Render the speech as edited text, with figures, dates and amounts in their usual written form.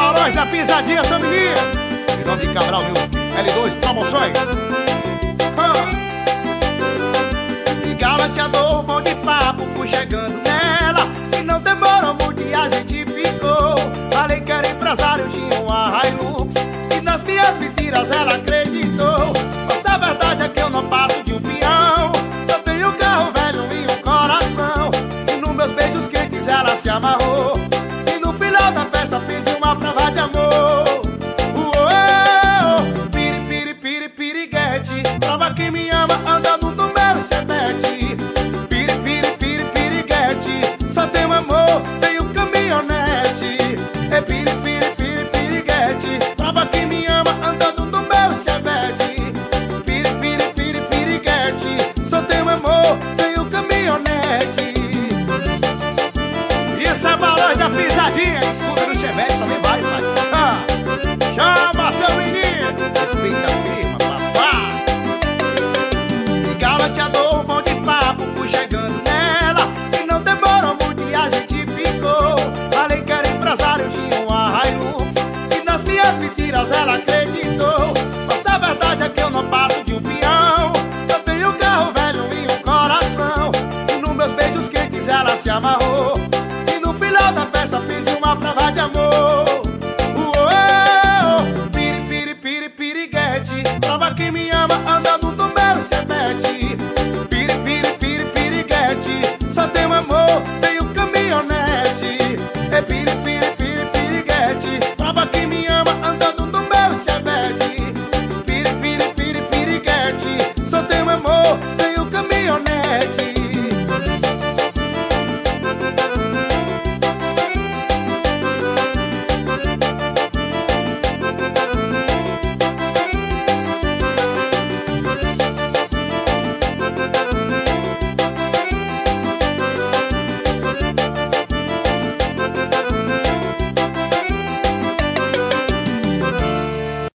balões da pisadinha, são menino. Em nome de Cabral Music, L2 Promoções. E galanteador, bom de papo, fui chegando nela. E não demorou muito e a gente ficou. Falei que era empresário, tinha uma Hilux. E nas minhas mentiras ela acreditou. Mas a verdade é que eu não passo de um peão. Só tenho um carro velho e um coração. E nos meus beijos quentes ela se amarrou. E no final da festa pediu uma prova de amor. Piri, piri, piri, piriguete. Prova que me ama andando no meu chevette. Piri, piri, piri, piriguete. Só tem um amor, tem um caminhonete. É piri, piri, piri, piriguete. Prova que me ama andando no meu chevette. Piri, piri, piri, piriguete. Só tem um amor, tem um caminhonete. Isso é balões da pisadinha. Escuta no chevette também vai, pai. Chama seu menino. Respeita a firma, papá. E galanteador, bom de papo, fui chegando nela. E não demorou muito e a gente ficou. Falei que era empresário, tinha uma Hilux. E nas minhas mentiras ela acreditou. Mas a verdade é que eu não passo de um peão. Só tenho um carro velho e um coração. E nos meus beijos quentes ela se amarrou.